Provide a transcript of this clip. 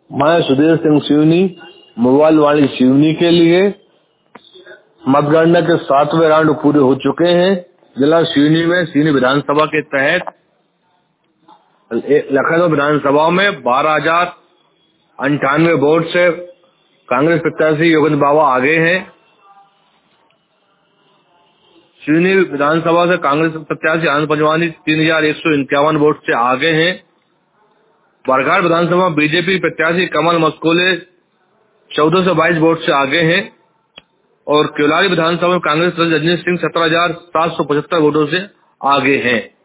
मैं सुधीर सिंह सिवनी मोबाइल वाणी सिवनी के लिए मतगणना के 7वें राउंड पूरे हो चुके हैं। जिला सिवनी में सिवनी विधानसभा के तहत लखनऊ विधानसभा में 12,098 वोट से कांग्रेस प्रत्याशी योगेंद्र बाबा आगे हैं। सिवनी विधानसभा से कांग्रेस प्रत्याशी आनंद पंजवानी 3,151 वोट से आगे हैं। बरघाट विधानसभा बीजेपी प्रत्याशी कमल मस्कोले 1422 वोट से आगे हैं और केवलारी विधानसभा में कांग्रेस रजनीश सिंह 17,775 वोटों से आगे हैं।